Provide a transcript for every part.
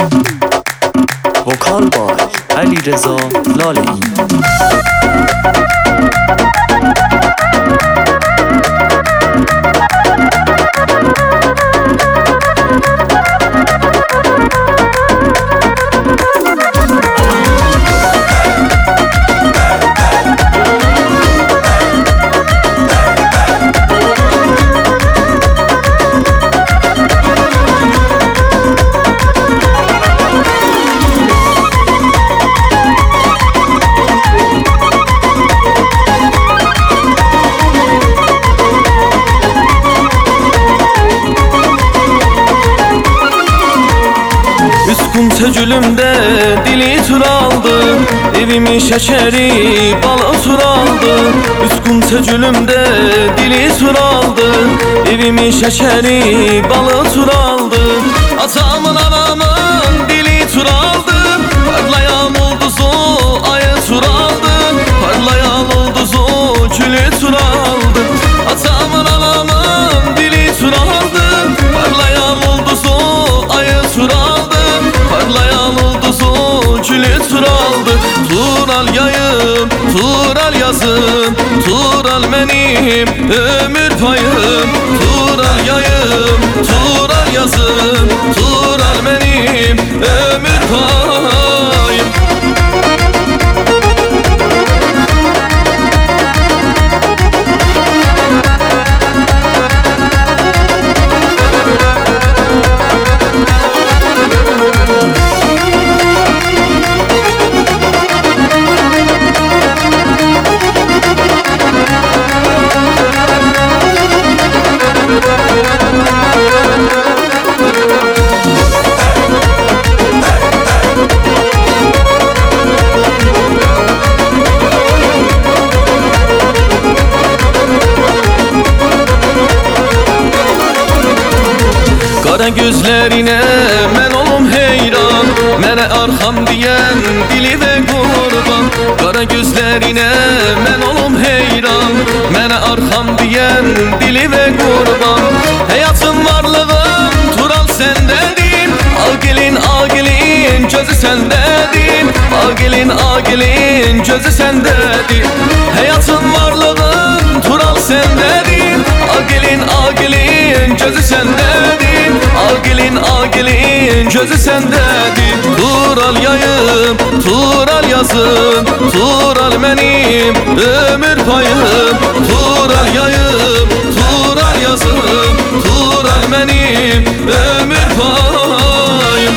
Vokal by Alireza Lalei. Tecülümde dili tur aldı, evimin şekeri balı tur aldı. Üskün tecülümde dili tur aldı, evimin şekeri balı tur aldı. Atamın anamın dili tur aldı, parlayan olduzu ayı tur aldı. Parlayan olduzu külü tur aldı. Atamın anamın dili tur aldı, parlayan olduzu ayı tur aldı. Parlayan olduzu külü tur aldı. Tural yayım, tural yazım, tural benim ömür payım. Tural yayım, tural yazım, tural benim ömür payım. Kara gözlerine men olum heyran, mene arkam diyen dili ve kurban. Kara gözlerine men olum heyran, mene arkam diyen dili ve kurban. Hayatım varlığım tural sendedim, ağ gelin gözü sendedim. Ağ gelin gözü sendedim. Hayatım varlığım tural sendedim, ağ gelin gözü sendedim. Ağ gelin gözü sendedim. Tural yayım, tural yazım, tural benim ömür payım. Tural yayım, tural yazım, tural benim ömür payım.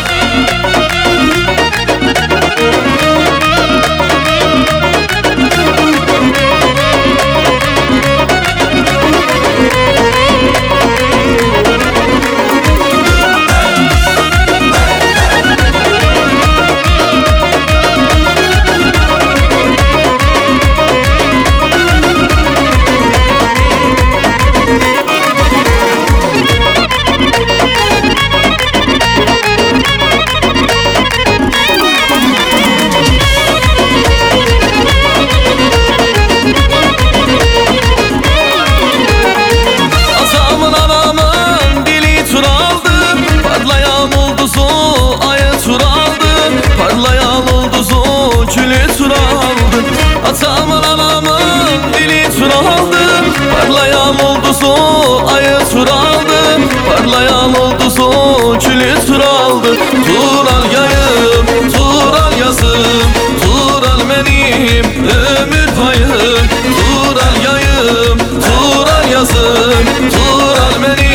Parlayan olduzu külü tur aldı. Atamın anamın dili tur aldı, parlayan olduzu ayı tur aldı. Parlayan olduzu külü tur aldı. Tural yayım, tural yazım, tural benim ömür payım. Tural yayım, tural yazım, tural benim